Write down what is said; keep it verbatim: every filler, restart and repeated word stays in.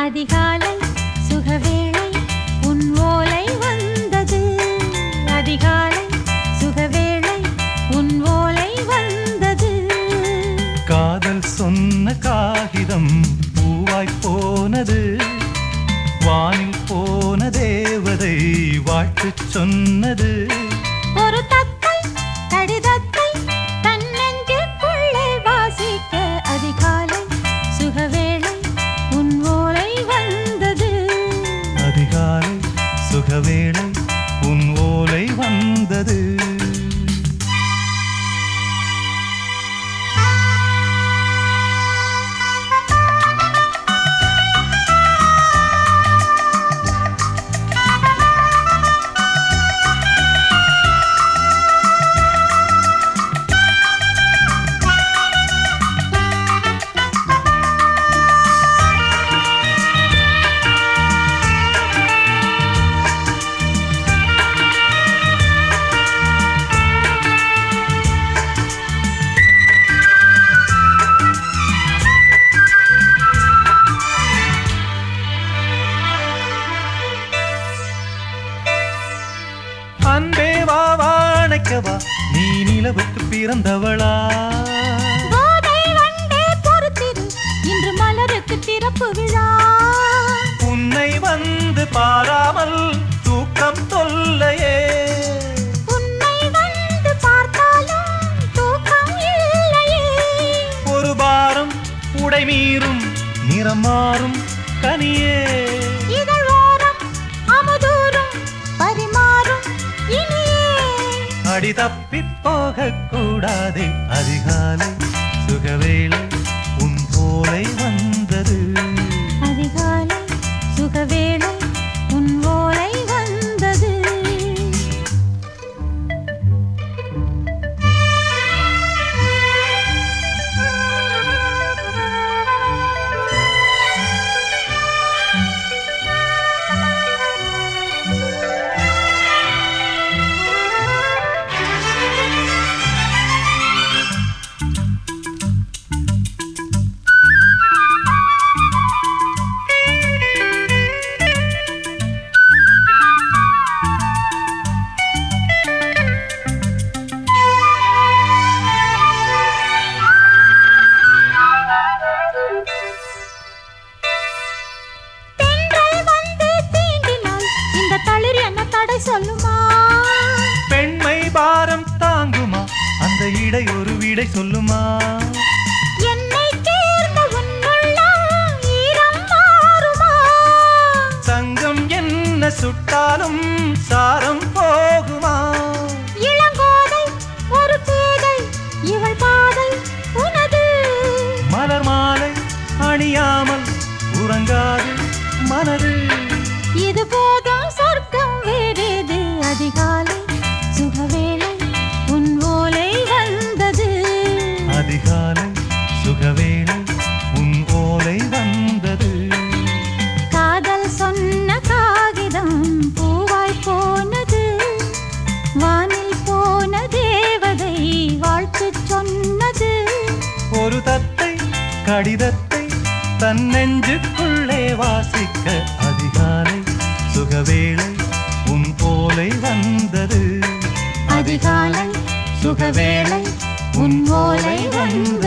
அதிகாலை சுகவேளை உன் ஓலை வந்தது. அதிகாலை சுகவேளை உன் ஓலை வந்தது. காதல் சொன்ன காகிதம் பூவாய் போனது. வானில் போன தேவதை வாழ்த்து சொன்னது. ஒரு தத்தை கடிதத்தை தன்னெஞ்சுக்குள்ளே வாசிக்க அதிகாலை சுகவேளை உன் ஓலை வந்தது. அதிகாலை சுகவேளை உன் ஓலை வந்தது. அன்பே வா வாழைக்கவா நீ நிலவுக்கு பிறந்தவளா? போதை வண்டே பொறுத்திரு இன்று மலருக்கு திறப்பு விழா. உன்னை வந்து பாராமல் தூக்கம் தொல்லையே. உன்னை வந்து பார்த்தாலும் தூக்கம் இல்லையே. ஒரு பாரம் உடை மீறும் நிறம் மாறும் கனியே. இதழ் ஓரம் அமுதூரும் பரிமாறும் இனியே. அடி தப்பி போக கூடாதே. அதிகாலை சுகவேளை உன் போலை வந்தது. அதிகாலை சுகவேளை உன் ஓலை வந்தது. சொல்லுமா பெண்மை பாரம் தாங்குமா? அந்த இடை ஒரு விடை சொல்லுமா? என்னை தேர்ந்த உன்னுள்ளம் ஈரம் மாறுமா? சங்கம் என்ன சுட்டாலும் சாரம் போகுமா? இளங்கோதை ஒரு பேதை இவள் பாதை உனது. மலர் மாலை அணியாமல் உறங்காது மனது. இது போதும் சொர்க்கம் வேறேது. அதிகாலை சுகவேளை உன் ஓலை வந்தது. அதிகாலை சுகவேளை உன் ஓலை வந்தது. காதல் சொன்ன காகிதம் பூவாய் போனது. வானில் போன தேவதை வாழ்த்து சொன்னது. ஒரு தத்தை கடிதத்தை தன் நெஞ்சுக்குள்ளே வாசிக்க அதிகாலை சுகவேளை உன் ஓலை வந்தது. அதிகாலை சுகவேளை உன் ஓலை வந்தது.